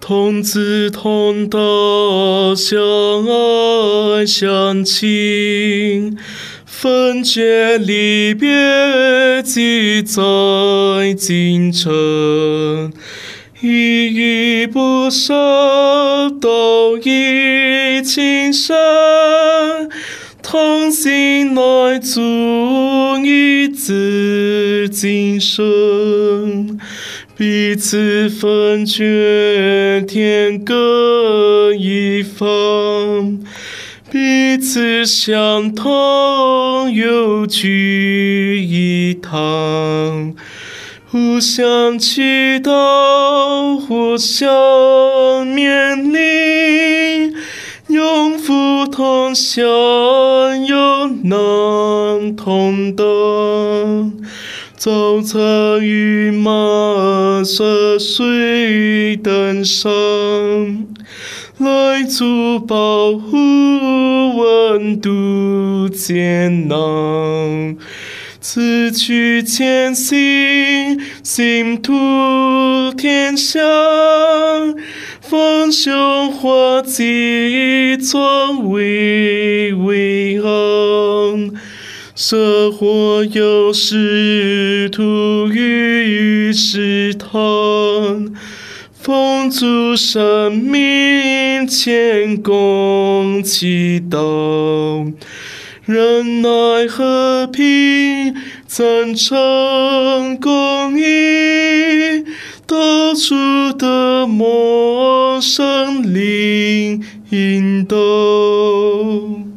同志同道，相爱相亲，分解离别记在今生，依依不舍，都已情深，同心来助一致今生。彼此分居，天各一方；彼此相同，又聚一堂。互相祈祷，互相勉励，永福同享，有难同当。早餐与马涉水登上，来助保护温度艰难。此去前行，心图天下，方胸花季，壮为昂。生活有时途与试探，奉主生命前共祈祷，忍耐和平，赞成公义，到处的陌生灵引导。